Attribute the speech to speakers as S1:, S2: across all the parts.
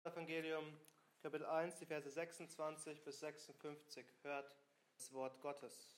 S1: Evangelium, Kapitel 1, die Verse 26 bis 56. Hört das Wort Gottes.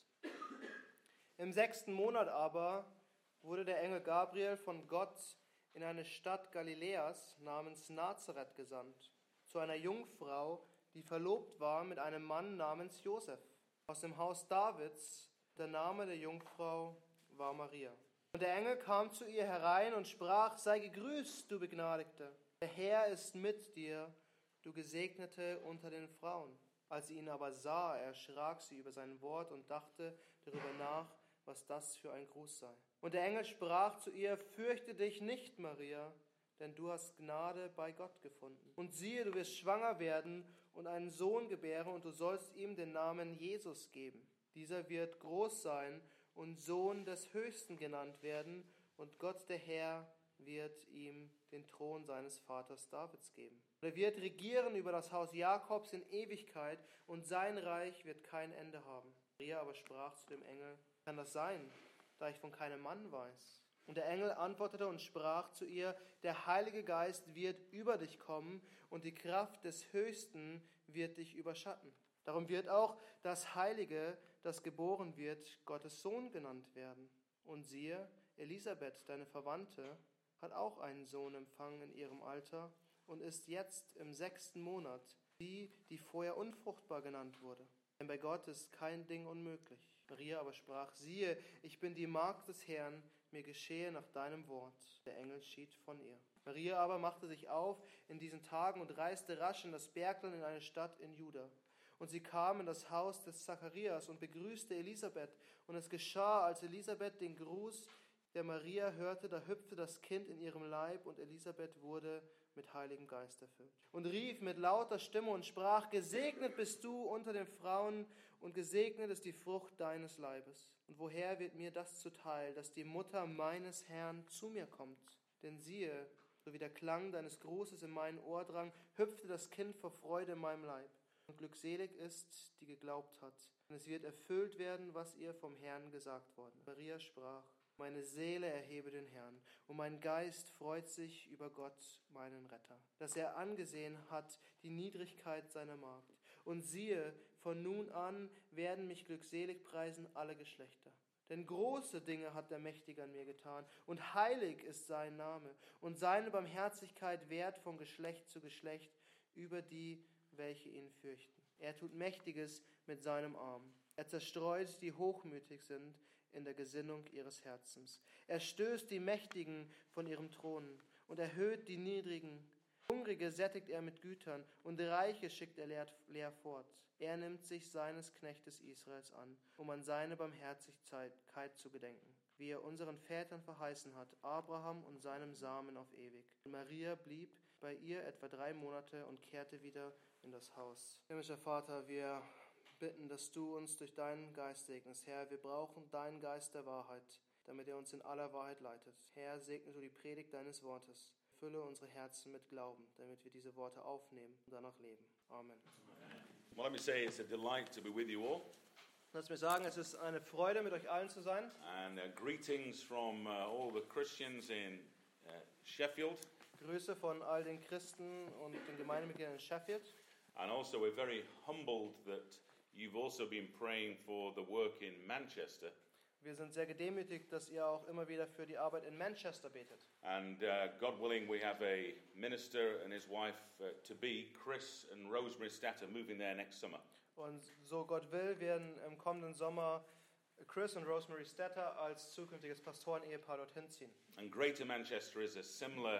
S1: Im 6. Monat aber wurde der Engel Gabriel von Gott in eine Stadt Galiläas namens Nazareth gesandt, zu einer Jungfrau, die verlobt war mit einem Mann namens Josef, aus dem Haus Davids. Der Name der Jungfrau war Maria. Und der Engel kam zu ihr herein und sprach: Sei gegrüßt, du Begnadigte. Der Herr ist mit dir, du Gesegnete unter den Frauen. Als sie ihn aber sah, erschrak sie über sein Wort und dachte darüber nach, was das für ein Gruß sei. Und der Engel sprach zu ihr: Fürchte dich nicht, Maria, denn du hast Gnade bei Gott gefunden. Und siehe, du wirst schwanger werden und einen Sohn gebären, und du sollst ihm den Namen Jesus geben. Dieser wird groß sein und Sohn des Höchsten genannt werden, und Gott der Herr wird ihm den Thron seines Vaters Davids geben. Und er wird regieren über das Haus Jakobs in Ewigkeit, und sein Reich wird kein Ende haben. Maria aber sprach zu dem Engel: Kann das sein, da ich von keinem Mann weiß? Und der Engel antwortete und sprach zu ihr: Der Heilige Geist wird über dich kommen, und die Kraft des Höchsten wird dich überschatten. Darum wird auch das Heilige, das geboren wird, Gottes Sohn genannt werden. Und siehe, Elisabeth, deine Verwandte, hat auch einen Sohn empfangen in ihrem Alter und ist jetzt im 6. Monat, die vorher unfruchtbar genannt wurde. Denn bei Gott ist kein Ding unmöglich. Maria aber sprach: Siehe, ich bin die Magd des Herrn, mir geschehe nach deinem Wort. Der Engel schied von ihr. Maria aber machte sich auf in diesen Tagen und reiste rasch in das Bergland in eine Stadt in Juda. Und sie kam in das Haus des Zacharias und begrüßte Elisabeth. Und es geschah, als Elisabeth den Gruß der Maria hörte, da hüpfte das Kind in ihrem Leib, und Elisabeth wurde mit Heiligem Geist erfüllt. Und rief mit lauter Stimme und sprach: Gesegnet bist du unter den Frauen, und gesegnet ist die Frucht deines Leibes. Und woher wird mir das zuteil, dass die Mutter meines Herrn zu mir kommt? Denn siehe, so wie der Klang deines Grußes in mein Ohr drang, hüpfte das Kind vor Freude in meinem Leib. Und glückselig ist, die geglaubt hat, denn es wird erfüllt werden, was ihr vom Herrn gesagt worden. Maria sprach: Meine Seele erhebe den Herrn, und mein Geist freut sich über Gott, meinen Retter, dass er angesehen hat die Niedrigkeit seiner Magd. Und siehe, von nun an werden mich glückselig preisen alle Geschlechter. Denn große Dinge hat der Mächtige an mir getan, und heilig ist sein Name, und seine Barmherzigkeit währt von Geschlecht zu Geschlecht über die, welche ihn fürchten. Er tut Mächtiges mit seinem Arm. Er zerstreut, die hochmütig sind in der Gesinnung ihres Herzens. Er stößt die Mächtigen von ihrem Thron und erhöht die Niedrigen. Hungrige sättigt er mit Gütern, und Reiche schickt er leer fort. Er nimmt sich seines Knechtes Israels an, um an seine Barmherzigkeit zu gedenken, wie er unseren Vätern verheißen hat, Abraham und seinem Samen auf ewig. Und Maria blieb bei ihr etwa 3 Monate und kehrte wieder in das Haus. Himmlischer Vater, wir bitten, dass du uns durch deinen Geist segnest. Herr, wir brauchen deinen Geist der Wahrheit, damit er uns in aller Wahrheit leitet. Herr, segne du die Predigt deines Wortes. Fülle unsere Herzen mit Glauben, damit wir diese Worte aufnehmen und danach leben. Amen.
S2: Well, let me say it's a delight to be with you all.
S1: Lass mir sagen, es ist eine Freude, mit euch allen zu sein.
S2: And greetings from all the Christians in Sheffield.
S1: Grüße von all den Christen und den Gemeindemitgliedern in Sheffield.
S2: And also we're very humbled that you've also been praying for the work in Manchester.
S1: Wir sind sehr gedemütigt, dass ihr auch immer wieder für die Arbeit in Manchester betet.
S2: And God willing, we have a minister and his wife to be, Chris and Rosemary Statter, moving there next summer.
S1: Und so Gott will, werden im kommenden Sommer Chris und Rosemary Statter als zukünftiges Pastoren-Ehepaar dorthin ziehen.
S2: And Greater Manchester is a similar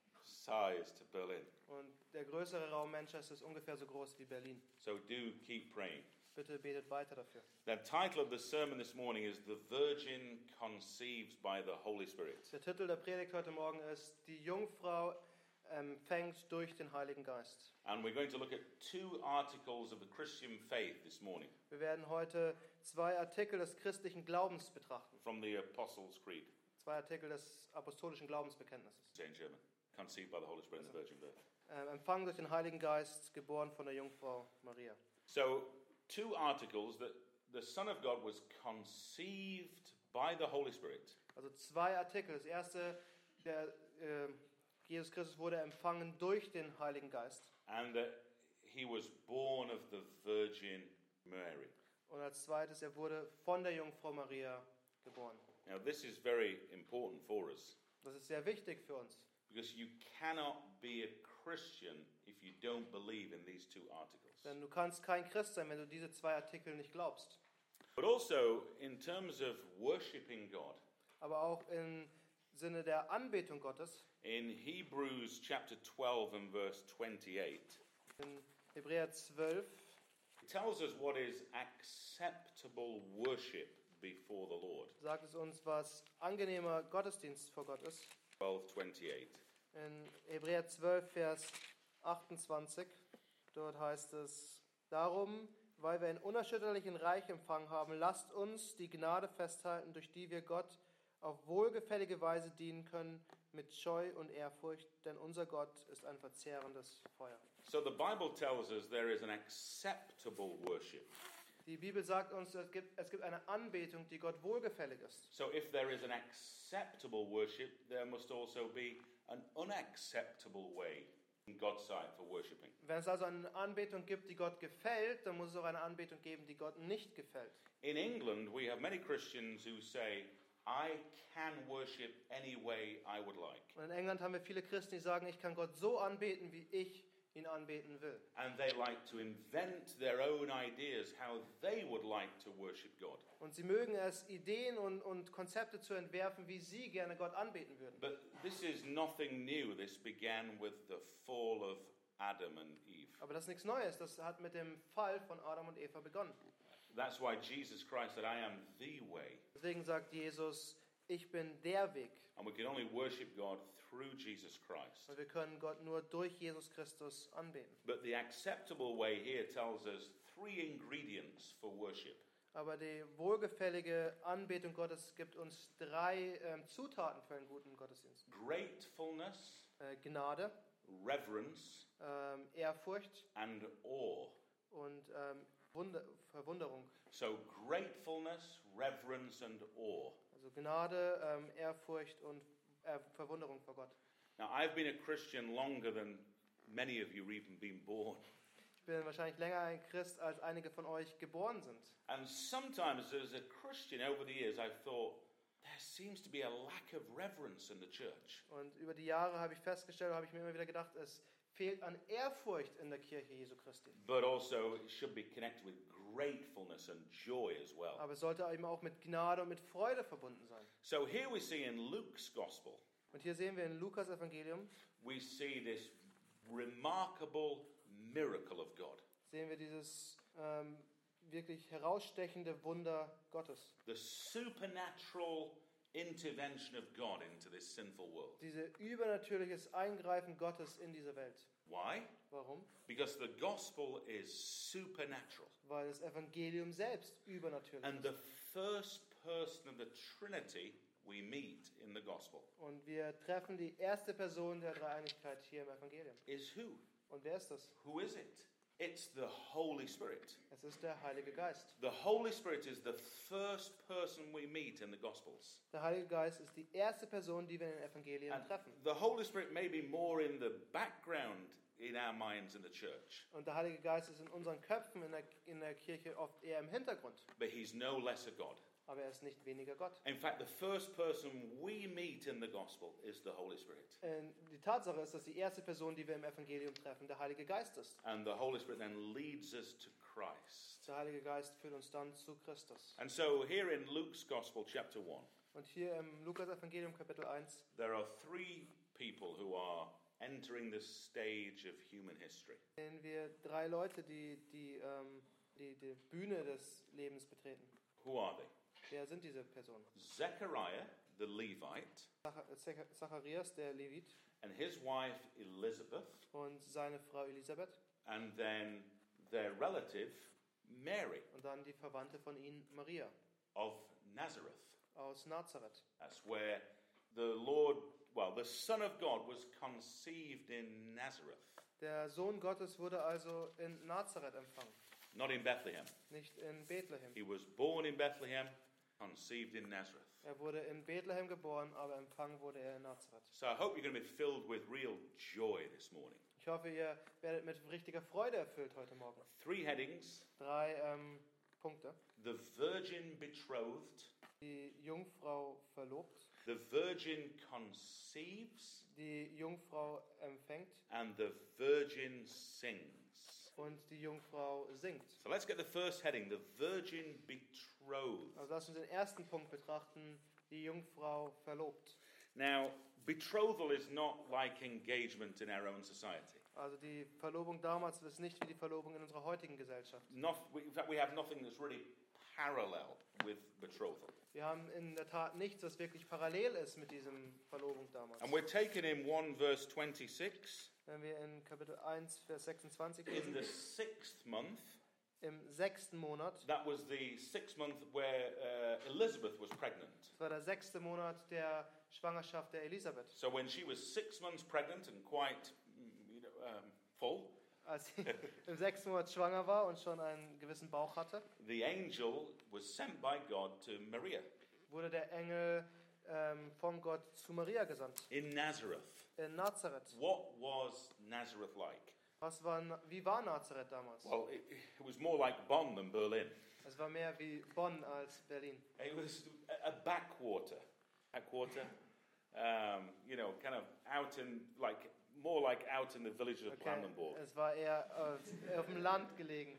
S2: size to Berlin.
S1: Und der größere Raum Manchester ist ungefähr so groß wie Berlin.
S2: So do keep praying.
S1: Bitte betet weiter dafür.
S2: The title of the sermon this morning is The Virgin Conceived by the Holy Spirit.
S1: Der Titel der Predigt heute Morgen ist: Die Jungfrau empfängt durch den Heiligen Geist.
S2: And we're going to look at 2 articles of the Christian faith this morning
S1: Wir werden heute 2 Artikel des christlichen Glaubens betrachten.
S2: from the Apostles' Creed.
S1: 2 Artikel des apostolischen Glaubensbekenntnisses.
S2: Say in German. Conceived by the Holy Spirit in the virgin birth.
S1: Empfangen durch den Heiligen Geist, geboren von der Jungfrau Maria.
S2: So, 2 articles that the Son of God was conceived by the Holy Spirit.
S1: Also 2 Artikel. Das erste, Jesus Christus wurde empfangen durch den Heiligen Geist.
S2: And that he was born of the Virgin Mary.
S1: Und als zweites, er wurde von der Jungfrau Maria geboren.
S2: Now, this is very important for us
S1: Das ist sehr wichtig für uns.
S2: because you cannot be a Christian if you don't believe in these two articles.
S1: Denn du kannst kein Christ sein, wenn du diese zwei Artikel nicht glaubst.
S2: But also, in terms of worshiping God,
S1: Aber auch im Sinne der Anbetung Gottes,
S2: in Hebrews chapter 12 and verse 28,
S1: in Hebräer 12,
S2: it tells us what is acceptable worship before the Lord.
S1: sagt es uns, was angenehmer Gottesdienst vor Gott ist.
S2: 12:28.
S1: In Hebräer 12, Vers 28, dort heißt es, darum, weil wir einen unerschütterlichen Reich empfangen haben, lasst uns die Gnade festhalten, durch die wir Gott auf wohlgefällige Weise dienen können, mit Scheu und Ehrfurcht, denn unser Gott ist ein verzehrendes Feuer.
S2: So the Bible tells us there is an acceptable worship.
S1: Die Bibel sagt uns, es gibt eine Anbetung, die Gott wohlgefällig ist.
S2: So if there is an acceptable worship, there must also be an unacceptable way in God's sight for worshiping.
S1: Wenn es also eine Anbetung gibt, die Gott gefällt, dann muss es auch eine Anbetung geben, die Gott nicht gefällt.
S2: In England, we have many Christians who say, I can worship any way I would like.
S1: Und in England haben wir viele Christen, die sagen, ich kann Gott so anbeten, wie ich ihn anbeten will.
S2: And they like to invent their own ideas how they would like to worship God.
S1: Und sie mögen es, Ideen und Konzepte zu entwerfen, wie sie gerne Gott anbeten würden.
S2: But this is nothing new. This began with the fall of Adam and Eve.
S1: Aber das ist nichts Neues, das hat mit dem Fall von Adam und Eva begonnen.
S2: That's why Jesus Christ said, I am the way.
S1: Deswegen sagt Jesus, ich bin der Weg.
S2: And we can only worship God through Jesus Christ.
S1: Und wir können Gott nur durch Jesus Christus anbeten.
S2: But the acceptable way here tells us three ingredients for worship.
S1: Aber die wohlgefällige Anbetung Gottes gibt uns drei Zutaten für einen guten Gottesdienst.
S2: Gratefulness,
S1: Gnade,
S2: reverence,
S1: Ehrfurcht
S2: and awe.
S1: und Verwunderung.
S2: So gratefulness, reverence, and awe.
S1: Also Gnade, Ehrfurcht und Verwunderung vor Gott.
S2: Now, I've been a Christian longer than many of you even been born.
S1: Ich bin wahrscheinlich länger ein Christ, als einige von euch geboren sind.
S2: And sometimes as a Christian over the years, I've thought, there seems to be a lack of reverence in the church.
S1: Und über die Jahre habe ich festgestellt, habe ich mir immer wieder gedacht, es fehlt an Ehrfurcht in der Kirche Jesu Christi.
S2: But also it should be connected with gratefulness and joy as well.
S1: Aber es sollte eben auch mit Gnade und mit Freude verbunden sein.
S2: So here we see in Luke's gospel,
S1: Und hier sehen wir in Lukas Evangelium,
S2: we see this remarkable miracle of God.
S1: sehen wir dieses wirklich herausstechende Wunder Gottes.
S2: The supernatural intervention of God into this sinful world.
S1: Diese übernatürliches Eingreifen Gottes in diese Welt.
S2: Why?
S1: Warum?
S2: Because the gospel is supernatural.
S1: Weil das Evangelium selbst übernatürlich
S2: And the
S1: ist.
S2: first person of the Trinity we meet in the gospel
S1: Und wir treffen die erste Person der Dreieinigkeit hier im Evangelium.
S2: is who?
S1: Und wer ist das?
S2: Who is it? It's the Holy Spirit.
S1: Es ist der Heilige Geist.
S2: The Holy Spirit is the first person we meet in the Gospels.
S1: Der Heilige Geist ist die erste Person, die wir in den Evangelien
S2: And
S1: treffen.
S2: the Holy Spirit may be more in the background in our minds in the church,
S1: Und der Heilige Geist ist in unseren Köpfen in der Kirche oft eher im Hintergrund.
S2: but he's no less a God.
S1: Aber er ist nicht weniger Gott.
S2: In fact, the first person we meet in the Gospel is the Holy Spirit.
S1: Die Tatsache ist, dass die erste Person, die wir im Evangelium treffen, der Heilige Geist ist.
S2: And the Holy Spirit then leads us to Christ.
S1: Der Heilige Geist führt uns dann zu Christus.
S2: And so here in Luke's Gospel, chapter 1,
S1: Und hier im Lukas-Evangelium Kapitel 1
S2: there are three people who are entering the stage of human history.
S1: sehen wir drei Leute, die Bühne des Lebens betreten.
S2: Who are they?
S1: Wer sind diese Personen?
S2: Zechariah, the Levite,
S1: Zacharias, der Levit,
S2: and his wife Elizabeth,
S1: und seine Frau Elisabeth
S2: and then their relative Mary
S1: und dann die Verwandte von ihnen, Maria,
S2: of Nazareth.
S1: aus Nazareth.
S2: That's where the Son of God was conceived in Nazareth,
S1: Der Sohn Gottes wurde also in Nazareth empfangen,
S2: not in Bethlehem.
S1: nicht in Bethlehem.
S2: He was born in Bethlehem, conceived in Nazareth.
S1: Er wurde in Bethlehem geboren, aber empfangen wurde er in Nazareth.
S2: So I hope you're going to be filled with real joy this morning.
S1: Ich hoffe, ihr werdet mit richtiger Freude erfüllt heute Morgen.
S2: 3 headings.
S1: 3 Punkte.
S2: The virgin betrothed.
S1: Die Jungfrau verlobt,
S2: The virgin conceives.
S1: die Jungfrau empfängt
S2: And the virgin sings.
S1: und die Jungfrau singt.
S2: So let's get the first heading, the virgin betrothed.
S1: Also lass uns den ersten Punkt betrachten, die Jungfrau verlobt.
S2: Now, betrothal is not like engagement in our own society.
S1: Also die Verlobung damals ist nicht wie die Verlobung in unserer heutigen Gesellschaft.
S2: In fact, we have nothing that's really parallel with betrothal.
S1: Wir haben in der Tat nichts, was wirklich parallel ist mit diesem Verlobung damals.
S2: And we're taken in 1 verse 26,
S1: Wenn wir in Kapitel 1, Vers 26
S2: in
S1: lesen,
S2: the 6th month.
S1: im 6. Monat,
S2: That was the 6th month where Elizabeth was pregnant.
S1: das war der 6. Monat der Schwangerschaft der Elisabeth.
S2: So when she was 6 months pregnant and quite full,
S1: Als sie im 6. Monat schwanger war und schon einen gewissen Bauch hatte,
S2: the angel was sent by God to Maria
S1: wurde der Engel von Gott zu Maria gesandt,
S2: in Nazareth.
S1: in Nazareth.
S2: What was Nazareth like?
S1: Wie war Nazareth damals?
S2: Well, it was more like Bonn than Berlin.
S1: Es war mehr wie Bonn als Berlin.
S2: It was a backwater, kind of out in, more like out in the villages of Brandenburg.
S1: Es war eher auf dem Land gelegen.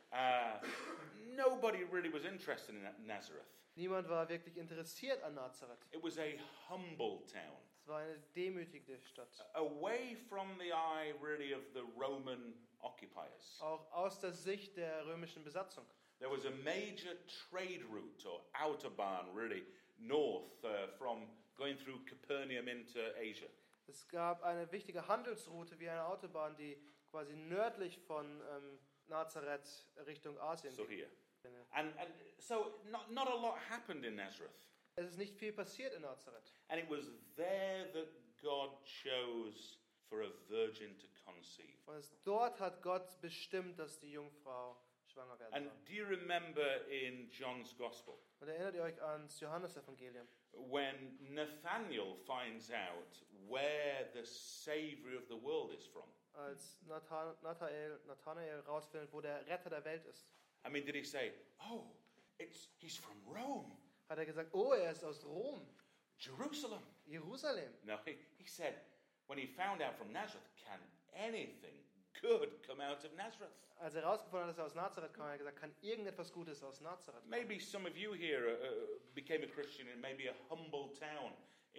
S2: Nobody really was interested in Nazareth.
S1: Niemand war wirklich interessiert an Nazareth.
S2: It was a humble town,
S1: Es war eine demütige Stadt.
S2: away from the eye, really, of the Roman occupiers.
S1: Auch aus der Sicht der römischen Besatzung.
S2: There was a major trade route or Autobahn, really, north from going through Capernaum into Asia.
S1: Es gab eine wichtige Handelsroute wie eine Autobahn, die quasi nördlich von Nazareth Richtung Asien
S2: So
S1: ging.
S2: here. And so not a lot happened in Nazareth.
S1: Es ist nicht viel passiert in Nazareth.
S2: And it was there that God chose for a virgin to conceive.
S1: Und dort hat Gott bestimmt, dass die Jungfrau schwanger werden
S2: And
S1: soll.
S2: do you remember in John's Gospel,
S1: Und erinnert ihr euch ans Johannesevangelium?
S2: when Nathanael finds out where the Savior of the world is from?
S1: Als Nathanael herausfindet, wo der Retter der Welt ist,
S2: I mean, did he say, "Oh, he's from Rome,
S1: hat er gesagt, oh, er ist aus Rom,
S2: Jerusalem"?
S1: Jerusalem.
S2: No, he said, when he found out from Nazareth, can anything good come out of Nazareth?
S1: Als er herausgefunden hat, dass er aus Nazareth kam, hat er gesagt, kann irgendetwas Gutes aus Nazareth kommen?
S2: Maybe some of you here became a Christian in maybe a humble town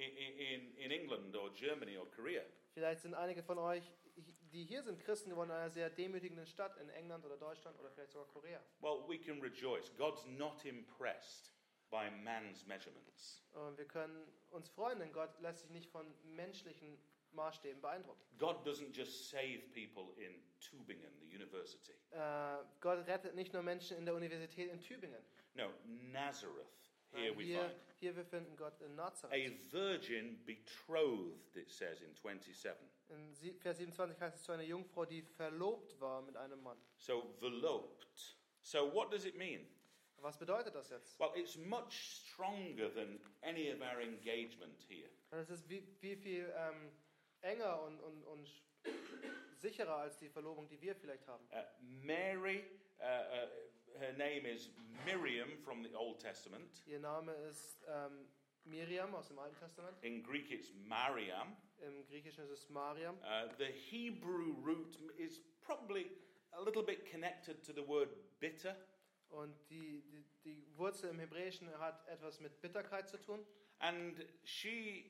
S2: in England or Germany or Korea.
S1: Vielleicht sind einige von euch, die hier sind, Christen geworden in einer sehr demütigenden Stadt in England oder Deutschland oder vielleicht sogar Korea.
S2: Well, we can rejoice. God's not impressed by man's measurements.
S1: Und wir können uns freuen, denn Gott lässt sich nicht von menschlichen Maßstäben beeindrucken.
S2: God doesn't just save people in Tübingen, the university.
S1: Gott rettet nicht nur Menschen in der Universität in Tübingen.
S2: No, Nazareth. Here we find.
S1: Hier wir finden Gott in
S2: A
S1: Nazareth.
S2: virgin betrothed, it says in 27.
S1: In Vers 27 heißt es zu einer Jungfrau, die verlobt war mit einem Mann.
S2: So, veloped. So, what does it mean?
S1: Was bedeutet das jetzt?
S2: Well, it's much stronger than any of our engagement here.
S1: Das ist wie viel enger und sicherer als die Verlobung, die wir vielleicht haben.
S2: Mary, her name is Miriam from the Old Testament.
S1: Ihr Name ist Miriam aus dem Alten Testament.
S2: In Greek, it's Mariam.
S1: Im Griechischen ist es Mariam.
S2: The Hebrew root is probably a little bit connected to the word bitter.
S1: Und die Wurzel im Hebräischen hat etwas mit Bitterkeit zu tun.
S2: And she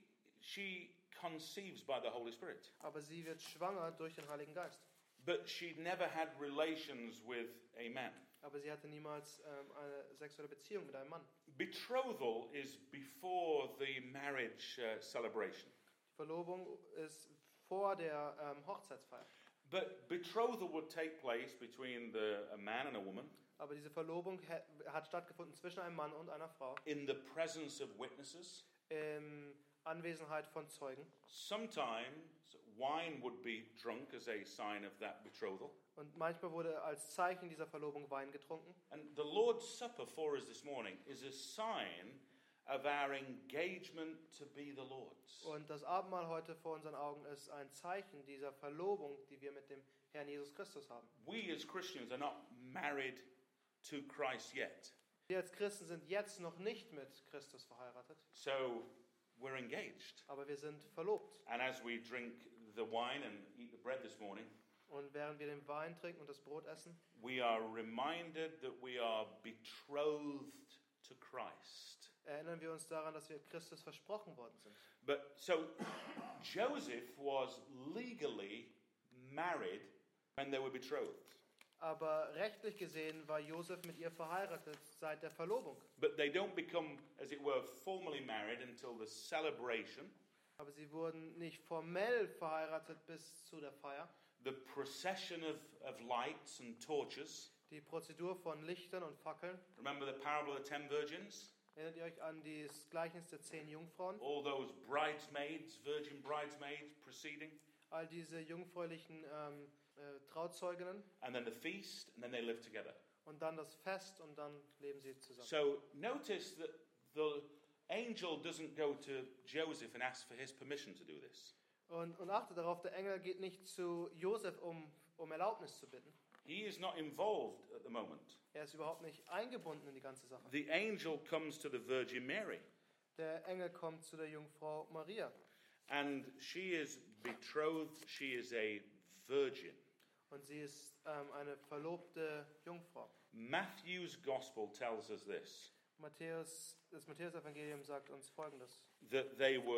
S2: conceives by the Holy Spirit.
S1: Aber sie wird schwanger durch den Heiligen Geist.
S2: But she'd never had relations with a man.
S1: Aber sie hatte niemals eine sexuelle Beziehung mit einem Mann.
S2: Betrothal is before the marriage celebration.
S1: Die Verlobung ist vor der Hochzeitsfeier.
S2: But betrothal would take place between a man and a woman
S1: Aber diese Verlobung hat stattgefunden zwischen einem Mann und einer Frau.
S2: in the presence of witnesses.
S1: Anwesenheit von Zeugen.
S2: Sometimes wine would be drunk as a sign of that betrothal.
S1: Und manchmal wurde als Zeichen dieser Verlobung Wein getrunken.
S2: And the Lord's Supper for us this morning is a sign of our engagement to be the Lord's.
S1: Und das Abendmahl heute vor unseren Augen ist ein Zeichen dieser Verlobung, die wir mit dem Herrn Jesus Christus haben.
S2: We as Christians are not married to Christ yet.
S1: Wir als Christen sind jetzt noch nicht mit Christus verheiratet,
S2: So we're engaged.
S1: aber wir sind verlobt.
S2: And as we drink the wine and eat the bread this morning,
S1: Und während wir den Wein trinken und das Brot essen,
S2: we are reminded that we are betrothed to Christ.
S1: erinnern wir uns daran, dass wir Christus versprochen worden sind.
S2: But so Joseph was legally married when they were betrothed.
S1: Aber rechtlich gesehen war Josef mit ihr verheiratet seit der Verlobung.
S2: But they don't become, as it were, formally married until the celebration,
S1: Aber sie wurden nicht formell verheiratet bis zu der Feier.
S2: the procession of lights and torches.
S1: Die Prozedur von Lichtern und Fackeln.
S2: Remember the parable of the 10 virgins?
S1: Erinnert ihr euch an das Gleichnis der 10 Jungfrauen?
S2: All those bridesmaids, virgin bridesmaids preceding.
S1: All diese jungfräulichen Trauzeuginnen.
S2: And then the feast, and then they live together.
S1: Und dann das Fest und dann leben sie zusammen.
S2: So notice that the angel doesn't go to Joseph and ask for his permission to do this.
S1: Und achte darauf, der Engel geht nicht zu Josef, um Erlaubnis zu bitten.
S2: He is not involved at the moment.
S1: Er ist überhaupt nicht eingebunden in die ganze Sache.
S2: The angel comes to the Virgin Mary,
S1: Der Engel kommt zu der Jungfrau Maria.
S2: and she is betrothed, she is a virgin.
S1: Und sie ist eine verlobte Jungfrau.
S2: Matthew's gospel tells us this,
S1: Das Matthäus-Evangelium sagt uns Folgendes.
S2: that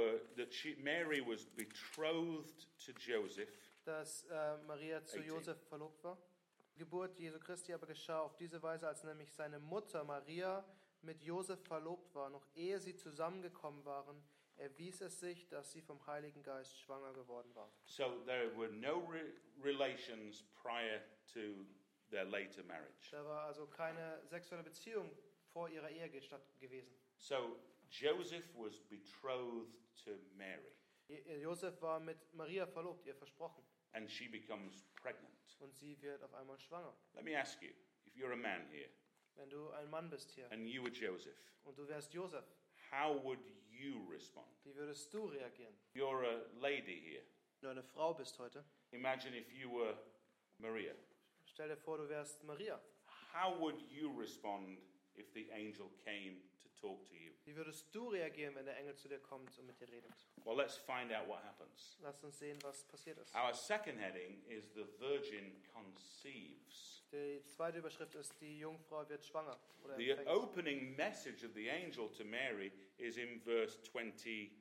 S2: Mary was betrothed to Joseph,
S1: Dass Maria zu
S2: 18.
S1: Josef verlobt war. Die Geburt Jesu Christi aber geschah auf diese Weise, als nämlich seine Mutter Maria mit Josef verlobt war. Noch ehe sie zusammengekommen waren, erwies es sich, dass sie vom Heiligen Geist schwanger geworden war.
S2: so there were no relations prior to their later marriage.
S1: Da war also keine sexuelle Beziehung vor ihrer Ehe gewesen.
S2: So Joseph was betrothed to Mary,
S1: Josef war mit Maria verlobt, ihr versprochen.
S2: and she becomes pregnant.
S1: Und sie wird auf einmal schwanger.
S2: Let me ask you, if you're a man here
S1: Wenn du ein Mann bist hier
S2: and you were Joseph,
S1: und du wärst Josef,
S2: how would you respond?
S1: wie würdest du reagieren?
S2: You're a lady here.
S1: Wenn du eine Frau bist heute,
S2: Imagine if you were Maria.
S1: stell dir vor, du wärst Maria.
S2: How would you respond if the angel came to talk to you?
S1: Wie würdest du reagieren, wenn der Engel zu dir kommt und mit dir redet?
S2: Well, let's find out what happens.
S1: Lass uns sehen, was passiert ist.
S2: Our second heading is the virgin conceives.
S1: Die zweite Überschrift ist, die Jungfrau wird schwanger. Oder
S2: The
S1: empfängt.
S2: opening message of the angel to Mary is in verse 28.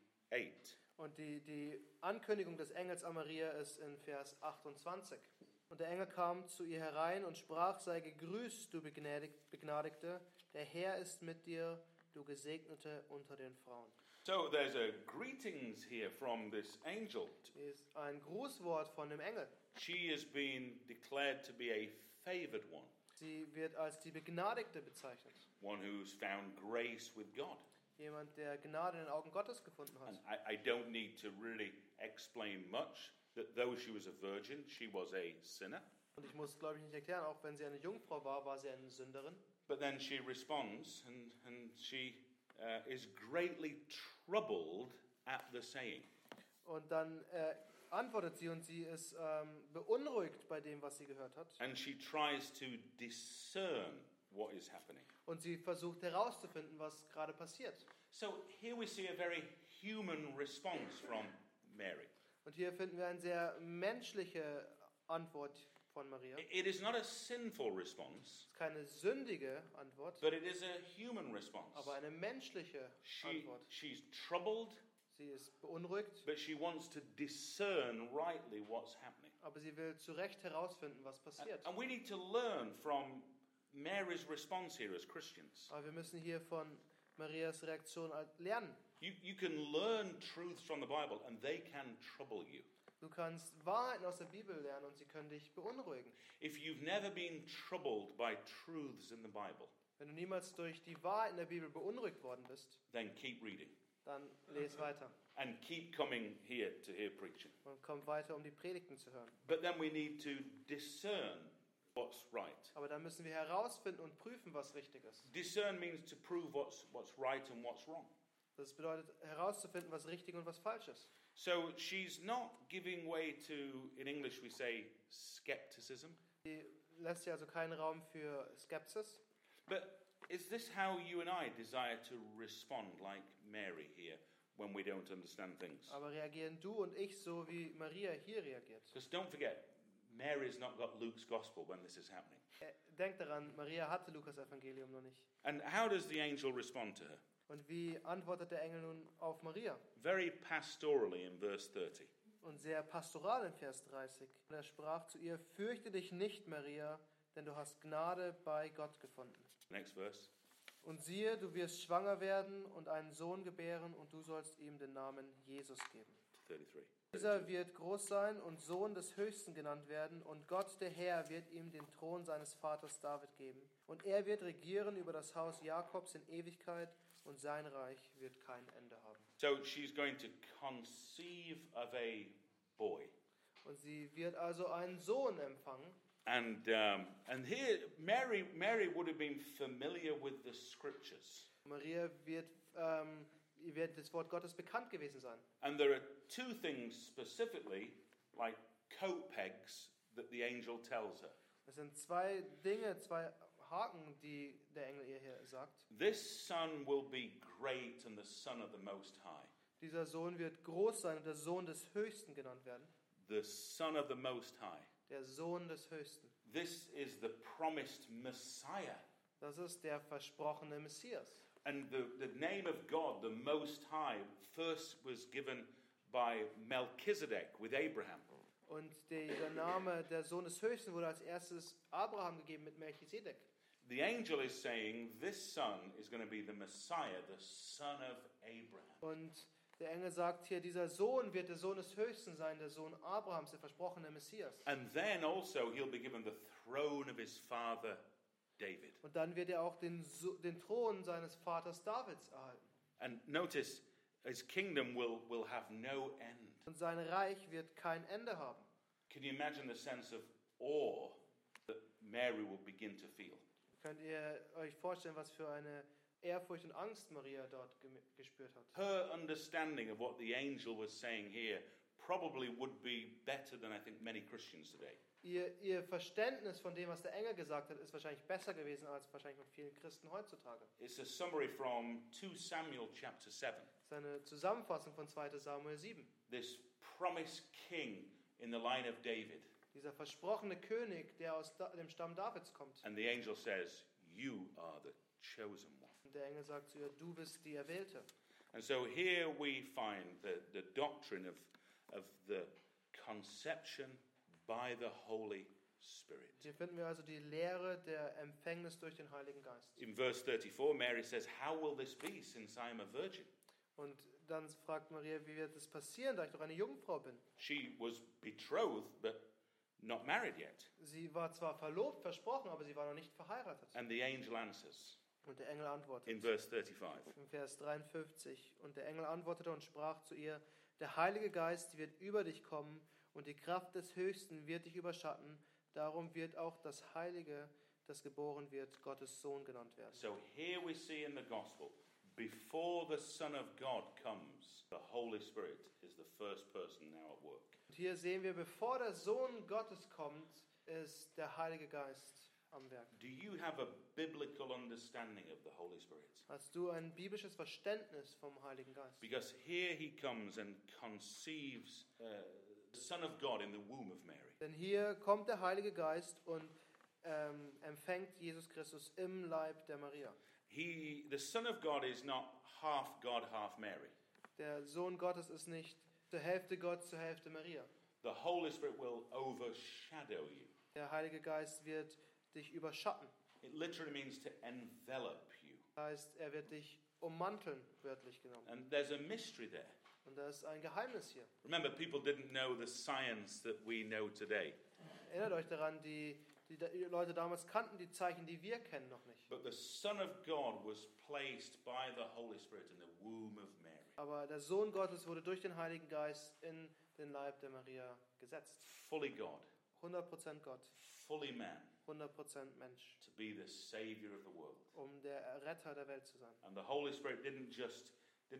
S1: Und die Ankündigung des Engels an Maria ist in Vers 28. Und der Engel kam zu ihr herein und sprach, sei gegrüßt, du Begnadigte, der Herr ist mit dir, du Gesegnete unter den Frauen.
S2: So there's a greetings here from this angel.
S1: Hier ist ein Grußwort von dem Engel.
S2: She has been declared to be a favored one,
S1: Sie wird als die Begnadigte bezeichnet.
S2: one who's found grace with God.
S1: Jemand, der Gnade in den Augen Gottes gefunden
S2: And
S1: hat.
S2: I don't need to really explain much that though she was a virgin, she was a sinner.
S1: Und ich muss, glaube ich, nicht erklären, auch wenn sie eine Jungfrau war, war sie eine Sünderin.
S2: But then she responds, and she is greatly troubled at the saying.
S1: Und dann antwortet sie und sie ist beunruhigt bei dem, was sie gehört hat.
S2: And she tries to discern what is happening.
S1: Und sie versucht herauszufinden, was gerade passiert.
S2: So here we see a very human response from Mary.
S1: Und hier finden wir eine sehr menschliche Antwort von Maria. Es
S2: It is not a sinful response,
S1: ist keine sündige Antwort,
S2: but it is a human response.
S1: aber eine menschliche Antwort.
S2: She's troubled,
S1: Sie ist beunruhigt,
S2: but she wants to discern rightly what's happening.
S1: aber sie will zu Recht herausfinden, was passiert.
S2: And we need to learn from Mary's response here as Christians.
S1: Aber wir müssen hier von Marias Reaktion lernen.
S2: You can learn truths from the Bible and they can trouble you.
S1: Du kannst Wahrheiten aus der Bibel lernen und sie können dich beunruhigen.
S2: If you've never been troubled by truths in the Bible,
S1: Wenn du niemals durch die Wahrheit in der Bibel beunruhigt worden bist,
S2: then keep reading.
S1: dann lese weiter.
S2: and keep coming here to hear preaching.
S1: Man kommt weiter, um die Predigten zu hören.
S2: But then we need to discern what's right.
S1: Aber dann müssen wir herausfinden und prüfen, was richtig ist.
S2: Discern means to prove what's right and what's wrong.
S1: Das bedeutet herauszufinden, was richtig und was falsch ist.
S2: So she's not giving way to, in English we say, skepticism.
S1: Sie lässt ja also keinen Raum für Skepsis.
S2: But is this how you and I desire to respond like Mary here when we don't understand things?
S1: Aber reagieren du und ich so, wie Maria hier reagiert?
S2: Because don't forget, Mary's not got Luke's gospel when this is happening.
S1: Denkt daran, Maria hatte Lukas Evangelium noch nicht.
S2: And how does the angel respond to her?
S1: Und wie antwortet der Engel nun auf Maria?
S2: Very pastorally in verse 30.
S1: Und sehr pastoral in Vers 30. Und er sprach zu ihr, fürchte dich nicht, Maria, denn du hast Gnade bei Gott gefunden.
S2: Next verse.
S1: Und siehe, du wirst schwanger werden und einen Sohn gebären und du sollst ihm den Namen Jesus geben.
S2: 33.
S1: Dieser wird groß sein und Sohn des Höchsten genannt werden und Gott, der Herr, wird ihm den Thron seines Vaters David geben. Und er wird regieren über das Haus Jakobs in Ewigkeit und sein Reich wird kein Ende haben.
S2: So she's going to conceive of a boy.
S1: Und sie wird also einen Sohn empfangen.
S2: And here Mary would have been familiar with the scriptures.
S1: Maria wird das Wort Gottes bekannt gewesen sein.
S2: And there are two things specifically, like coat pegs, that the angel tells her.
S1: Es sind zwei Dinge, zwei Haken, die der Engel ihr hier sagt.
S2: This son will be great and the son of the Most High.
S1: Dieser Sohn wird groß sein und der Sohn des Höchsten genannt werden.
S2: The son of the Most High.
S1: Der Sohn des Höchsten.
S2: This is the promised Messiah.
S1: Das ist der versprochene Messias.
S2: And the name of God, the Most High, first was given by Melchizedek with Abraham.
S1: Und der Name der Sohn des Höchsten wurde als erstes Abraham gegeben mit Melchisedek.
S2: The angel is saying this son is going to be the Messiah, the son of Abraham.
S1: Und der Engel sagt hier, dieser Sohn wird der Sohn des Höchsten sein, der Sohn Abrahams, der versprochene Messias.
S2: And then also he'll be given the throne of his father David.
S1: Und dann wird er auch den Thron seines Vaters Davids erhalten.
S2: And notice, his kingdom will have no end.
S1: Und sein Reich wird kein Ende haben.
S2: Can you imagine the sense of awe that Mary will begin to feel?
S1: Könnt ihr euch vorstellen, was für eine Ehrfurcht und Angst Maria dort gespürt hat?
S2: Her understanding of what the angel was saying here probably would be better than I think many Christians today.
S1: Ihr Verständnis von dem, was der Engel gesagt hat, ist wahrscheinlich besser gewesen als wahrscheinlich von vielen Christen heutzutage.
S2: It's a summary from 2 Samuel chapter 7.
S1: Das ist eine Zusammenfassung von 2. Samuel 7.
S2: This promised king in the line of David.
S1: Dieser versprochene König, der aus dem Stamm Davids kommt.
S2: And the angel says, you are the chosen one.
S1: Und der Engel sagt zu ihr, du bist die Erwählte.
S2: And so here we find the doctrine of the conception by the Holy Spirit.
S1: Hier finden wir also die Lehre der Empfängnis durch den Heiligen Geist.
S2: In verse 34, Mary says, how will this be since I am a virgin?
S1: Und dann fragt Maria, wie wird es passieren, da ich doch eine Jungfrau bin?
S2: She was betrothed, but not married yet.
S1: Sie war zwar verlobt, versprochen, aber sie war noch nicht verheiratet.
S2: And the angel answers
S1: Und der Engel antwortet.
S2: in verse 35.
S1: Im Vers 53. Und der Engel antwortete und sprach zu ihr, der Heilige Geist wird über dich kommen und die Kraft des Höchsten wird dich überschatten. Darum wird auch das Heilige, das geboren wird, Gottes Sohn genannt werden.
S2: So here we see in the gospel, before the Son of God comes, the Holy Spirit is the first person now at work.
S1: Und hier sehen wir, bevor der Sohn Gottes kommt, ist der Heilige Geist am Werk.
S2: Do you have a biblical understanding of the Holy Spirit?
S1: Hast du ein biblisches Verständnis vom Heiligen Geist?
S2: Because here he comes and conceives the Son of God in the womb of Mary.
S1: Denn hier kommt der Heilige Geist und empfängt Jesus Christus im Leib der Maria.
S2: The Son of God is not half God, half Mary.
S1: Der Sohn Gottes ist nicht zur Hälfte Gott, zur Hälfte Maria.
S2: The Holy Spirit will overshadow you.
S1: Der Heilige Geist wird dich überschatten.
S2: It literally means to envelop you.
S1: Das heißt, er wird dich ummanteln, wörtlich genommen.
S2: And there's a mystery there.
S1: Und da ist ein Geheimnis hier.
S2: Remember, people didn't know the science that we know today.
S1: Erinnert euch daran, die Leute damals kannten die Zeichen, die wir kennen, noch nicht.
S2: But the Son of God was placed by the Holy Spirit in the womb of Mary.
S1: Aber der Sohn Gottes wurde durch den Heiligen Geist in den Leib der Maria gesetzt.
S2: Fully God,
S1: 100% Gott,
S2: fully man,
S1: 100% Mensch,
S2: to be the Savior of the world.
S1: um der Retter der Welt zu sein.
S2: And the Holy Spirit didn't just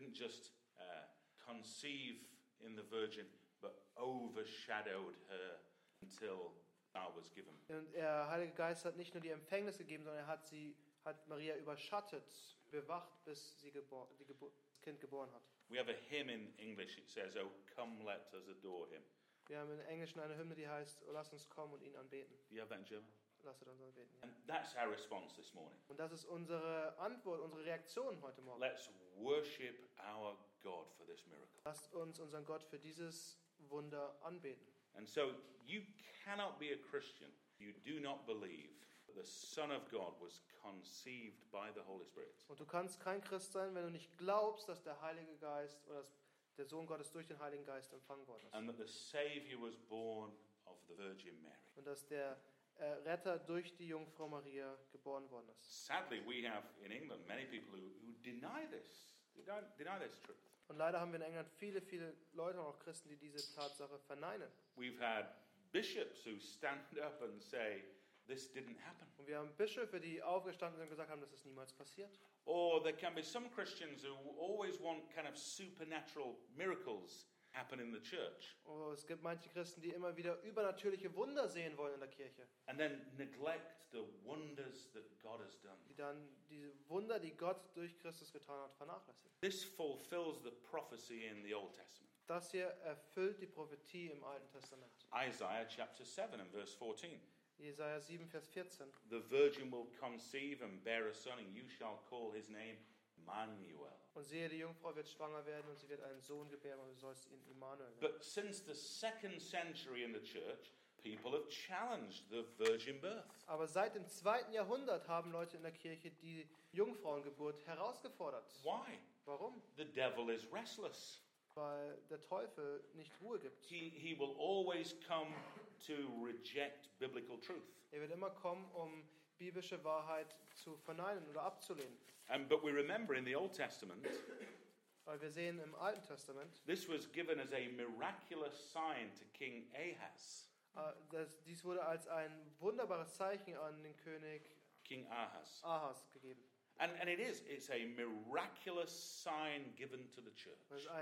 S2: conceive in the Virgin, but overshadowed her until child was given.
S1: Und der Heilige Geist hat nicht nur die Empfängnis gegeben, sondern hat Maria überschattet, bewacht, bis sie das Kind geboren hat.
S2: We have a hymn in English. It says, "Oh, come, let us adore him."
S1: Wir haben im Englischen eine Hymne, die heißt, oh, lass uns kommen und ihn anbeten.
S2: Do you have that in German?
S1: Lasst uns anbeten. Ja.
S2: And that's our response this morning.
S1: Und das ist unsere Antwort, unsere Reaktion heute Morgen.
S2: Let's worship our God for this miracle.
S1: Lasst uns unseren Gott für dieses Wunder anbeten.
S2: And so you cannot be a Christian. You do not believe that the Son of God was conceived by the Holy Spirit.
S1: Und du kannst kein Christ sein, wenn du nicht glaubst, dass der Heilige Geist oder der Sohn Gottes durch den Heiligen Geist empfangen worden ist.
S2: And that the Savior was born of the Virgin Mary.
S1: Und dass der Retter durch die Jungfrau Maria geboren worden ist.
S2: Sadly, we have in England many people who deny this. They don't deny this truth.
S1: Und leider haben wir in England viele Leute, auch Christen, die diese Tatsache verneinen.
S2: We've had bishops who stand up and say, this didn't happen.
S1: Und wir haben Bischöfe, die aufgestanden sind und gesagt haben, dass es niemals passiert.
S2: Or there can be some Christians who always want kind of supernatural miracles happen in the church.
S1: Oh, es gibt manche Christen, die immer wieder übernatürliche Wunder sehen wollen in der Kirche.
S2: And then neglect the wonders that God has done.
S1: Die dann diese Wunder, die Gott durch Christus getan hat, vernachlässigen.
S2: This fulfills the prophecy in the Old Testament.
S1: Das hier erfüllt die Prophetie im Alten Testament.
S2: Isaiah chapter 7 and verse 14.
S1: Jesaja 7, Vers 14.
S2: The virgin will conceive and bear a son, and you shall call his name Emmanuel.
S1: Und siehe, die Jungfrau wird schwanger werden und sie wird einen Sohn gebären und du sollst ihn Immanuel nennen.
S2: But since the 2nd century in the church, people have challenged the virgin birth.
S1: Aber seit dem 2. Jahrhundert haben Leute in der Kirche die Jungfrauengeburt herausgefordert.
S2: Why?
S1: Warum?
S2: The devil is restless.
S1: Weil der Teufel nicht Ruhe gibt.
S2: He will always come to reject biblical truth.
S1: Er wird immer kommen, um biblische Wahrheit zu verneinen oder abzulehnen.
S2: But we remember in the Old Testament,
S1: Weil wir sehen im Alten Testament,
S2: this was given as a miraculous sign to King Ahaz.
S1: dies wurde als ein wunderbares Zeichen an den König
S2: King Ahaz.
S1: Ahas gegeben.
S2: And it's a miraculous sign given to the church.
S1: Das ist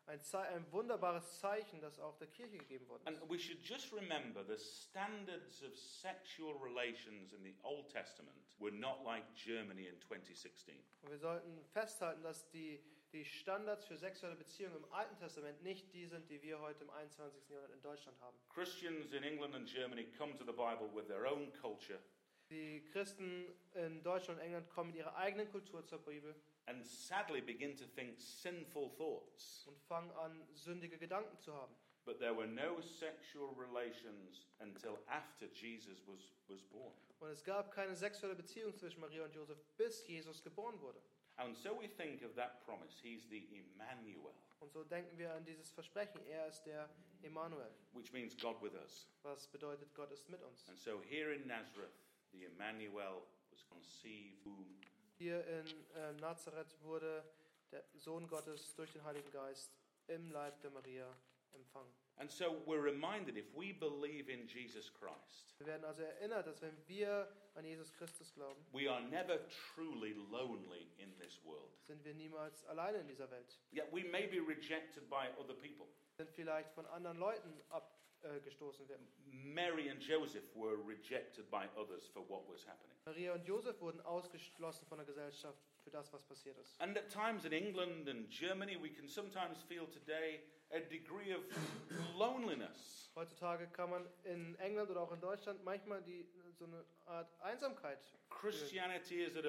S1: ein wunderbares Zeichen, das auch der Kirche gegeben worden ist.
S2: And we should just remember the standards of sexual relations in the Old Testament were not like Germany in 2016.
S1: Und wir sollten festhalten, dass die Standards für sexuelle Beziehungen im Alten Testament nicht die sind, die wir heute im 21. Jahrhundert in Deutschland haben.
S2: Christians in England and Germany come to the Bible with their own culture.
S1: Die Christen in Deutschland und England kommen mit ihrer eigenen Kultur zur Bibel
S2: And sadly begin to think sinful thoughts.
S1: und fangen an, sündige Gedanken zu haben.
S2: But there were no sexual relations until after Jesus was born.
S1: Und es gab keine sexuelle Beziehung zwischen Maria und Josef, bis Jesus geboren wurde.
S2: And so we think of that promise. He's the Emmanuel,
S1: Und so denken wir an dieses Versprechen. Er ist der Emmanuel,
S2: which means God with us.
S1: was bedeutet, Gott ist mit uns.
S2: And so here in Nazareth, the Emmanuel was conceived.
S1: Hier in Nazareth wurde der Sohn Gottes durch den Heiligen Geist im Leib der Maria empfangen.
S2: And so we're reminded, if we believe in Jesus Christ,
S1: Wir werden also erinnert, dass wenn wir an Jesus Christus glauben,
S2: we are never truly lonely in this world.
S1: sind wir niemals alleine in dieser Welt.
S2: Yet we may be rejected by other people.
S1: Sind vielleicht von anderen Leuten abgestoßen werden.
S2: Mary and Joseph were rejected by others for what was happening.
S1: Maria und Josef wurden ausgeschlossen von der Gesellschaft für das, was passiert ist.
S2: And at times in England and Germany, we can sometimes feel today a degree of loneliness.
S1: Heutzutage kann man in England oder auch in Deutschland manchmal so eine Art Einsamkeit fühlen.
S2: Christianity is at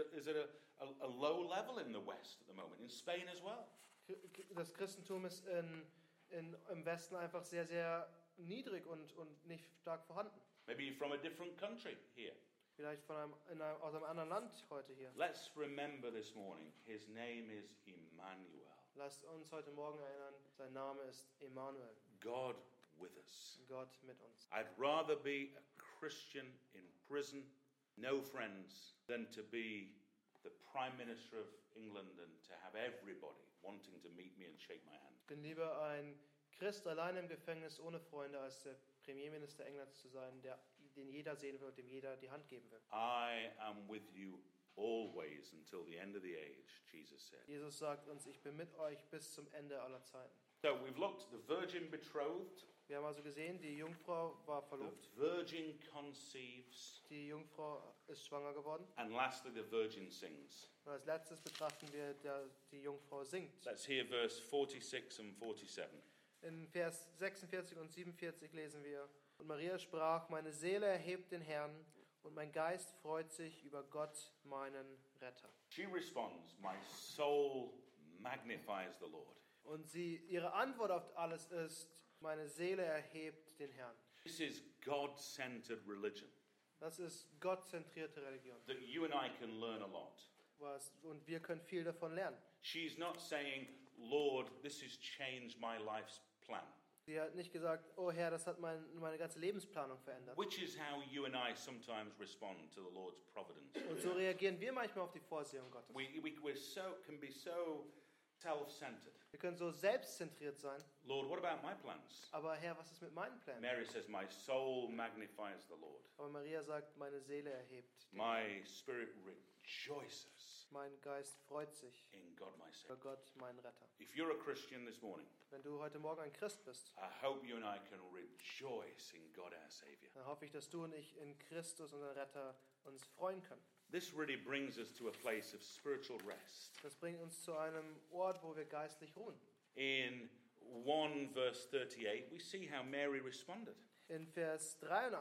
S2: a low level in the West at the moment, in Spain as well.
S1: Das Christentum ist im Westen einfach sehr, sehr niedrig und nicht stark vorhanden.
S2: Maybe from a different country here.
S1: Vielleicht aus einem anderen Land heute hier.
S2: Let's remember this morning, his name is Emmanuel.
S1: Lasst uns heute Morgen erinnern, sein Name ist Emmanuel,
S2: God with us.
S1: Gott mit uns.
S2: I'd rather be a Christian in prison, no friends, than to be the Prime Minister of England and to have everybody wanting to meet me and shake my hand.
S1: Ich bin lieber ein Christ allein im Gefängnis ohne Freunde, als der Premierminister Englands zu sein, den jeder sehen will und dem jeder die Hand geben will.
S2: I am with you always until the end of the age, Jesus said.
S1: Jesus sagt uns, ich bin mit euch bis zum Ende aller Zeiten.
S2: So we've looked at the virgin betrothed,
S1: Wir haben also gesehen, die Jungfrau war
S2: the
S1: verlobt,
S2: virgin conceives,
S1: die Jungfrau ist schwanger geworden.
S2: and lastly the virgin sings.
S1: Und als letztes betrachten wir, die Jungfrau singt.
S2: Let's hear verse 46 and 47.
S1: In Vers 46 und 47 lesen wir: Und Maria sprach: Meine Seele erhebt den Herrn, und mein Geist freut sich über Gott, meinen Retter.
S2: She responds, my soul magnifies the Lord.
S1: Und ihre Antwort auf alles ist: Meine Seele erhebt den Herrn.
S2: This is God-centered religion
S1: Das ist gottzentrierte Religion.
S2: that you and I can learn a lot.
S1: Und wir können viel davon lernen.
S2: She's not saying, Lord, this has changed my life's plan,
S1: Sie hat nicht gesagt: Oh Herr, das hat meine ganze Lebensplanung verändert.
S2: which is how you and I sometimes respond to the Lord's providence.
S1: Und so reagieren wir manchmal auf die Vorsehung Gottes.
S2: Can be so self-centered.
S1: Wir können so selbstzentriert sein.
S2: Lord, what about my plans?
S1: Aber Herr, was ist mit meinen Plänen?
S2: Mary says, my soul magnifies the Lord.
S1: Aber Maria sagt: Meine Seele erhebt den
S2: My spirit rejoices
S1: Mein Geist freut sich
S2: in God my
S1: über
S2: Savior.
S1: Gott, meinen Retter.
S2: If you're a Christian this morning,
S1: Wenn du heute Morgen ein Christ bist,
S2: I hope you and I can rejoice in God our Savior.
S1: dann hoffe ich, dass du und ich in Christus, unseren Retter, uns freuen können.
S2: This really brings us to a place of spiritual rest.
S1: Das bringt uns zu einem Ort, wo wir geistlich ruhen.
S2: In 1 verse 38, we see how Mary responded.
S1: In Vers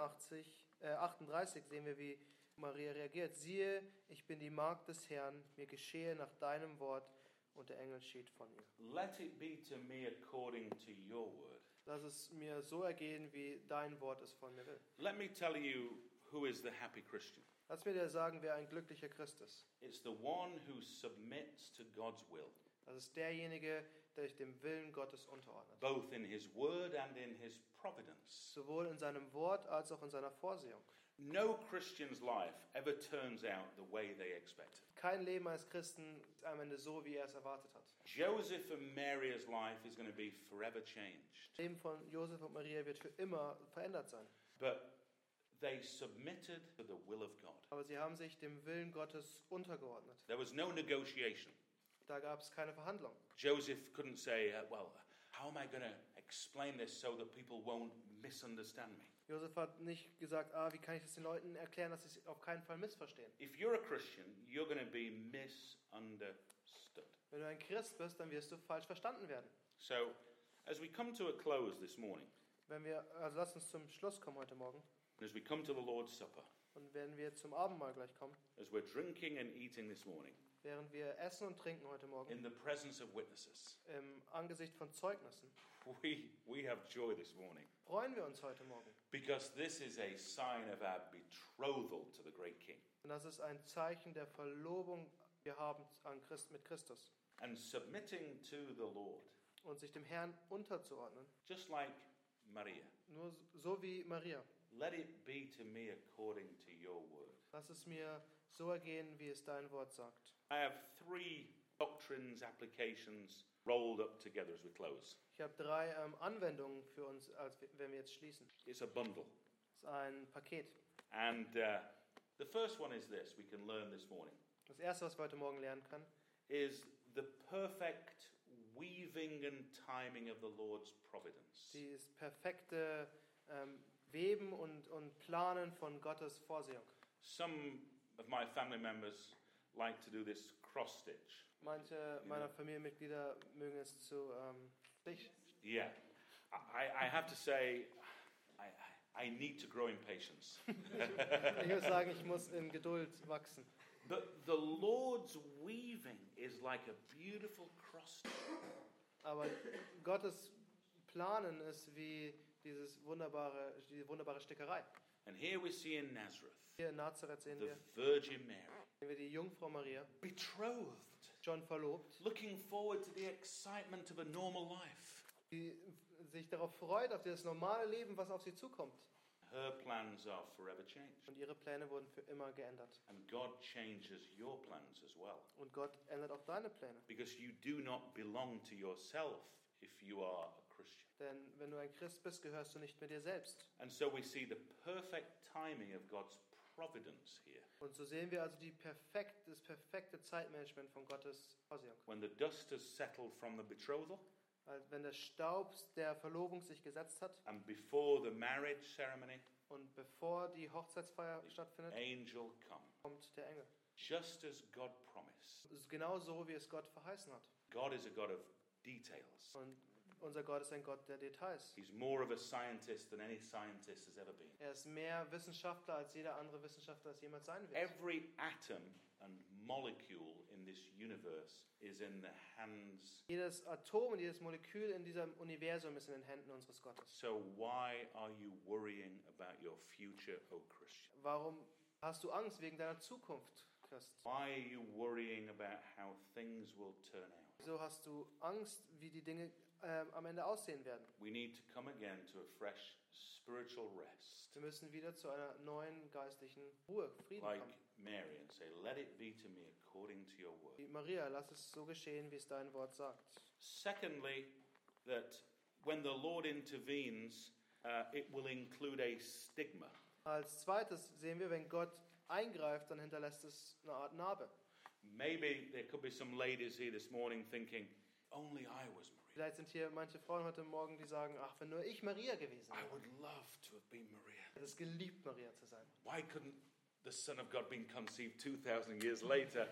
S1: 38 sehen wir, wie Maria reagiert. Siehe, ich bin die Magd des Herrn, mir geschehe nach deinem Wort, und der Engel schied von ihr.
S2: Let it be to me according to your word.
S1: Lass es mir so ergehen, wie dein Wort es von mir will.
S2: Let me tell you who is the happy Christian.
S1: Lass mir dir sagen, wer ein glücklicher Christ ist.
S2: It's the one who submits to God's will,
S1: Das ist derjenige, der sich dem Willen Gottes unterordnet.
S2: both in his word and in his providence.
S1: Sowohl in seinem Wort als auch in seiner Vorsehung.
S2: No Christian's life ever turns out the way they expected.
S1: Kein Leben als Christen ist am Ende so, wie er es erwartet hat.
S2: Joseph and Mary's life is going to be forever changed.
S1: Das Leben von Josef und Maria wird für immer verändert sein.
S2: But they submitted to the will of God.
S1: Aber sie haben sich dem Willen Gottes untergeordnet.
S2: There was no negotiation.
S1: Da gab es keine Verhandlung.
S2: Joseph couldn't say, well, how am I going to explain this so that people won't misunderstand me?
S1: Josef hat nicht gesagt: wie kann ich das den Leuten erklären, dass sie es auf keinen Fall missverstehen.
S2: If you're a Christian, you're going to be misunderstood.
S1: Wenn du ein Christ bist, dann wirst du falsch verstanden werden.
S2: So, as we come to a close this morning,
S1: Also lass uns zum Schluss kommen heute Morgen.
S2: and as we come to the Lord's Supper,
S1: Und wenn wir zum Abendmahl gleich kommen,
S2: as we're drinking and eating this morning,
S1: während wir essen und trinken heute Morgen,
S2: in the presence of witnesses,
S1: im Angesicht von Zeugnissen,
S2: we have joy this morning
S1: freuen wir uns heute Morgen.
S2: because this is a sign of our betrothal to the great King.
S1: Und das ist ein Zeichen der Verlobung, die wir haben mit Christus.
S2: And submitting to the Lord,
S1: Und sich dem Herrn unterzuordnen,
S2: just like Maria.
S1: nur so wie Maria.
S2: Let it be to me according to your word.
S1: Lass es mir so ergehen, wie es dein Wort sagt.
S2: I have 3 doctrines, applications rolled up together as we close.
S1: Ich habe 3 Anwendungen für uns, wenn wir jetzt schließen.
S2: It's a bundle.
S1: Das ist ein Paket.
S2: And the first one is this, we can learn this morning,
S1: Das Erste, was wir heute Morgen lernen können,
S2: is the perfect weaving and timing of the Lord's providence.
S1: dieses perfekte Weben und Planen von Gottes Vorsehung.
S2: Some of my family members like to do this cross stitch.
S1: Manche meiner Familienmitglieder mögen es zu Stich.
S2: Yeah, I have to say, I need to grow in patience.
S1: Ich muss sagen, ich muss in Geduld wachsen.
S2: But the Lord's weaving is like a beautiful cross stitch.
S1: Aber Gottes Planen ist wie diese wunderbare Stickerei.
S2: And here we see in Nazareth,
S1: Hier in Nazareth sehen
S2: the
S1: wir
S2: Virgin Mary,
S1: die Jungfrau Maria,
S2: betrothed,
S1: schon verlobt,
S2: looking forward to the excitement of a normal life.
S1: die sich darauf freut, auf das normale Leben, was auf sie zukommt.
S2: her plans are forever changed.
S1: Und ihre Pläne wurden für immer geändert.
S2: And God changes your plans as well.
S1: Und Gott ändert auch deine Pläne.
S2: Because you do not belong to yourself if you are a Christian.
S1: Denn wenn du ein Christ bist, gehörst du nicht mehr dir selbst.
S2: And so we see the perfect timing of God's providence here.
S1: Und so sehen wir also das perfekte Zeitmanagement von Gottes Vorsehung.
S2: When the dust has settled from the betrothal,
S1: Also wenn der Staub der Verlobung sich gesetzt hat
S2: and before the marriage ceremony,
S1: und bevor die Hochzeitsfeier stattfindet,
S2: angel come.
S1: kommt der Engel.
S2: Just as God promised.
S1: Es ist genau so, wie es Gott verheißen hat.
S2: God is a God of details.
S1: Und unser Gott ist ein Gott der Details.
S2: He's more of a scientist than any scientist has ever been.
S1: Er ist mehr Wissenschaftler, als jeder andere Wissenschaftler es jemals sein wird.
S2: Every atom and molecule in this universe is in the hands.
S1: Jedes Atom und jedes Molekül in diesem Universum ist in den Händen unseres Gottes.
S2: So why are you worrying about your future, O Christian?
S1: Warum hast du Angst wegen deiner Zukunft, Christ?
S2: Why are you worrying about how things will turn out?
S1: Wieso hast du Angst, wie die Dinge am Ende aussehen werden?
S2: We need to come again to a fresh spiritual rest,
S1: Wir müssen wieder zu einer neuen geistlichen Ruhe, Frieden
S2: like
S1: kommen.
S2: Mary, and say, "Let it be to me according to your word."
S1: Wie Maria, lass es so geschehen, wie es dein Wort sagt.
S2: Secondly, that when the Lord intervenes, it will include a stigma.
S1: Als zweites sehen wir, wenn Gott eingreift, dann hinterlässt es eine Art Narbe.
S2: Maybe there could be some ladies here this morning thinking, "Only I was Maria.
S1: Vielleicht sind hier manche Frauen heute Morgen, die sagen, ach, wenn nur ich Maria gewesen
S2: I
S1: wäre.
S2: would love to have been Maria.
S1: Ich hätte es geliebt, Maria zu sein.
S2: Why couldn't the Son of God been conceived 2,000 years later?"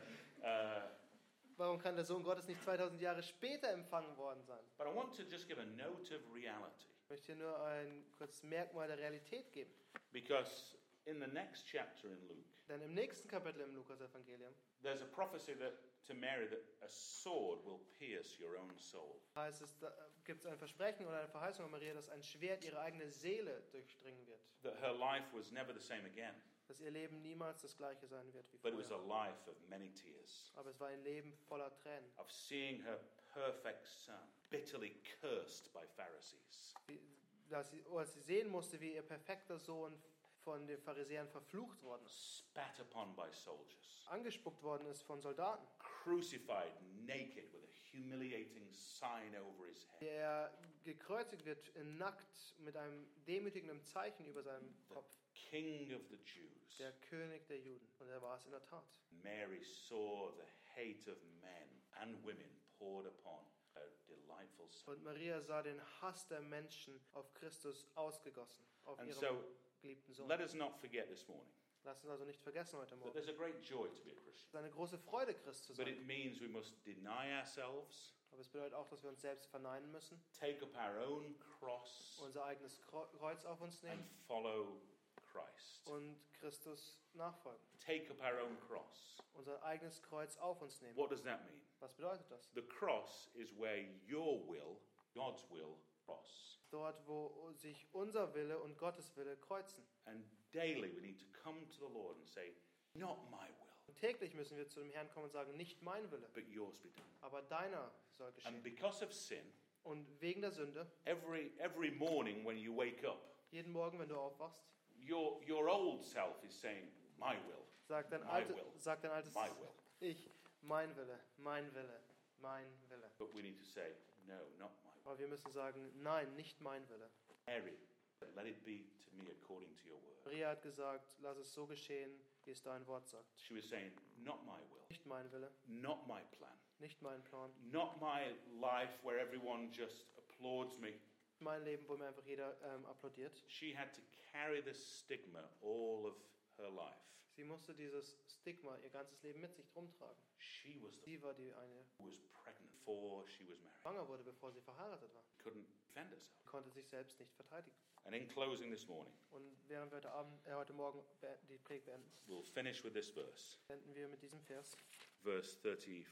S1: Warum kann der Sohn Gottes nicht 2000 Jahre später empfangen worden sein?
S2: But I want to just give a note of reality,
S1: Ich möchte hier nur ein kurzes Merkmal der Realität geben.
S2: because in the next chapter in Luke,
S1: Denn im nächsten Kapitel im Lukas-Evangelium
S2: there's a prophecy to Mary that a sword will pierce your own soul.
S1: heißt es, da gibt es ein Versprechen oder eine Verheißung an Maria, dass ein Schwert ihre eigene Seele durchdringen wird.
S2: That her life was never the same again,
S1: Dass ihr Leben niemals das gleiche sein wird wie
S2: but it was a
S1: vorher.
S2: life of many tears,
S1: Aber es war ein Leben voller Tränen.
S2: of seeing her perfect son bitterly cursed by Pharisees,
S1: Als sie sehen musste, wie ihr perfekter Sohn von den Pharisäern verflucht worden ist.
S2: spat upon by soldiers,
S1: Angespuckt worden ist von Soldaten.
S2: crucified naked with a humiliating sign over his head.
S1: Der gekreuzigt wird nackt mit einem demütigenden Zeichen über seinem Kopf.
S2: King of the Jews.
S1: Der König der Juden. Und er war es in der Tat.
S2: Mary saw the hate of men and women poured upon her delightful son.
S1: Und Maria sah den Hass der Menschen auf Christus ausgegossen. Auf
S2: And
S1: ihrem
S2: so,
S1: geliebten Sohn.
S2: let us not forget this morning
S1: Lass uns also nicht vergessen heute
S2: that
S1: Morgen.
S2: there's a great joy to be a Christian.
S1: Es ist eine große Freude, Christ zu
S2: But
S1: sein.
S2: it means we must deny ourselves,
S1: Aber es bedeutet auch, dass wir uns selbst verneinen müssen.
S2: take up our own cross,
S1: Unser eigenes Kreuz auf uns
S2: and
S1: nehmen.
S2: follow Christ.
S1: Und Christus nachfolgen.
S2: Take up our own cross.
S1: Unser eigenes Kreuz auf uns nehmen.
S2: What does that mean?
S1: Was bedeutet das?
S2: The cross is where your will, God's will, cross.
S1: Dort, wo sich unser Wille und Gottes Wille kreuzen.
S2: And daily we need to come to the Lord and say, "Not my will,
S1: Und täglich müssen wir zu dem Herrn kommen und sagen, nicht mein Wille,
S2: but yours be done."
S1: aber deiner soll
S2: And
S1: geschehen.
S2: because of sin,
S1: Und wegen der Sünde,
S2: every morning when you wake up,
S1: jeden Morgen, wenn du aufwachst,
S2: your old self is saying, "My will,
S1: sagt dein,
S2: My
S1: altes
S2: my will."
S1: Ich, mein Wille, mein Wille, mein Wille.
S2: But we need to say, "No, not my will."
S1: Aber wir müssen sagen, nein, nicht mein Wille.
S2: Mary, let it be to me according to your word.
S1: Maria hat gesagt, lass es so geschehen, wie es dein Wort sagt.
S2: She was saying, "Not my will,
S1: Nicht mein Wille,
S2: not my plan,
S1: nicht mein Plan,
S2: not my life where everyone just applauds me."
S1: mein Leben, wo mir einfach jeder applaudiert.
S2: She had to carry the stigma all of her life.
S1: Sie musste dieses Stigma ihr ganzes Leben mit sich rumtragen.
S2: She was the
S1: Sie war die eine,
S2: who was pregnant before she was married.
S1: schwanger wurde, bevor sie verheiratet war.
S2: Couldn't defend herself.
S1: Sie konnte sich selbst nicht verteidigen.
S2: And in closing this morning,
S1: Und während wir heute Morgen die Predigt beenden,
S2: we'll finish with this verse,
S1: beenden wir mit diesem Vers.
S2: verse 35.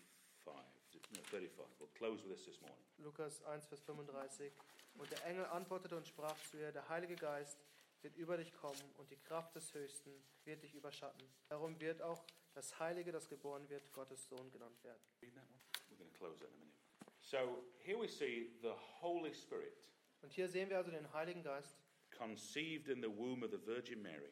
S2: No, 35. We'll close with this morning.
S1: Lukas 1, Vers 35. Und der Engel antwortete und sprach zu ihr, der Heilige Geist wird über dich kommen und die Kraft des Höchsten wird dich überschatten. Darum wird auch das Heilige, das geboren wird, Gottes Sohn genannt werden.
S2: Read that one. We're going to close that in a minute. So here we see the Holy Spirit
S1: Und hier sehen wir also den Heiligen Geist
S2: conceived in the womb of the Virgin Mary,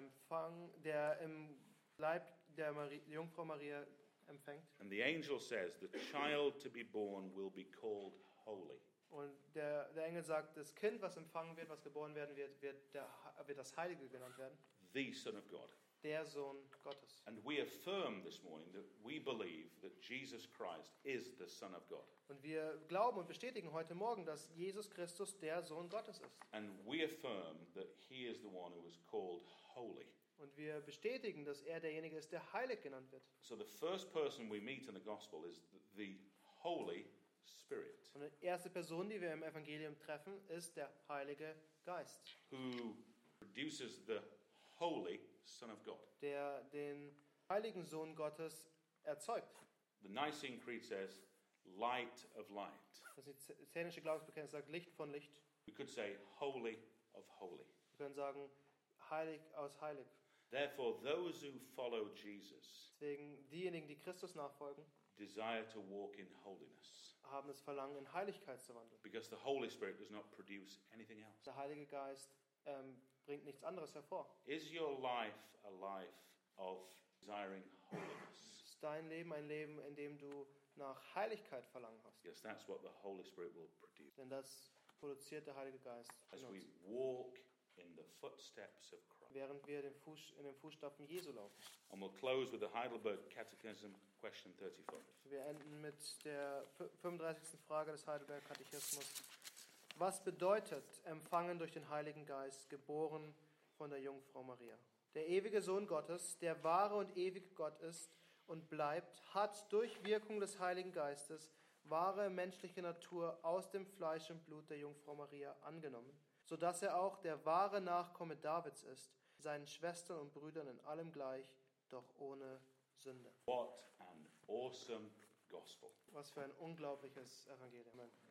S1: der im Leib der Jungfrau Maria empfängt.
S2: and the angel says, the child to be born will be called holy.
S1: Und der Engel sagt, das Kind, was empfangen wird, was geboren werden wird, wird das Heilige genannt werden.
S2: The Son of God.
S1: Der Sohn Gottes.
S2: And we affirm this morning that we believe that Jesus Christ is the Son of God.
S1: Und wir glauben und bestätigen heute Morgen, dass Jesus Christus der Sohn Gottes ist.
S2: And we affirm that he is the one who is called holy.
S1: Und wir bestätigen, dass er derjenige ist, der heilig genannt wird.
S2: So the first person we meet in the gospel is the Holy Spirit,
S1: Und die erste Person, die wir im Evangelium treffen, ist der Heilige Geist,
S2: who produces the Holy Son of God.
S1: der den heiligen Sohn Gottes erzeugt.
S2: The Nicene Creed says, light of light.
S1: Das zähnische Glaubensbekenntnis sagt Licht von Licht.
S2: We could say holy of holy.
S1: Wir können sagen heilig aus heilig.
S2: Therefore, those who follow Jesus
S1: Deswegen diejenigen, die Christus nachfolgen,
S2: desire to walk in holiness,
S1: haben das Verlangen, in Heiligkeit zu wandeln.
S2: because the Holy Spirit does not produce anything else.
S1: Der Heilige Geist bringt nichts anderes hervor.
S2: Is your life a life of desiring holiness?
S1: Ist dein Leben ein Leben, in dem du nach Heiligkeit Verlangen hast?
S2: Yes, that's what the Holy Spirit will produce.
S1: Denn das produziert der Heilige Geist
S2: As
S1: in
S2: we
S1: uns,
S2: walk in the footsteps of Christ.
S1: während wir in den Fußstapfen Jesu laufen.
S2: And we'll close with the Heidelberg Catechism, question 35.
S1: Wir enden mit der 35. Frage des Heidelberger Katechismus. Was bedeutet empfangen durch den Heiligen Geist, geboren von der Jungfrau Maria? Der ewige Sohn Gottes, der wahre und ewige Gott ist und bleibt, hat durch Wirkung des Heiligen Geistes wahre menschliche Natur aus dem Fleisch und Blut der Jungfrau Maria angenommen, sodass er auch der wahre Nachkomme Davids ist, seinen Schwestern und Brüdern in allem gleich, doch ohne Sünde.
S2: What an awesome gospel.
S1: Was für ein unglaubliches Evangelium. Amen.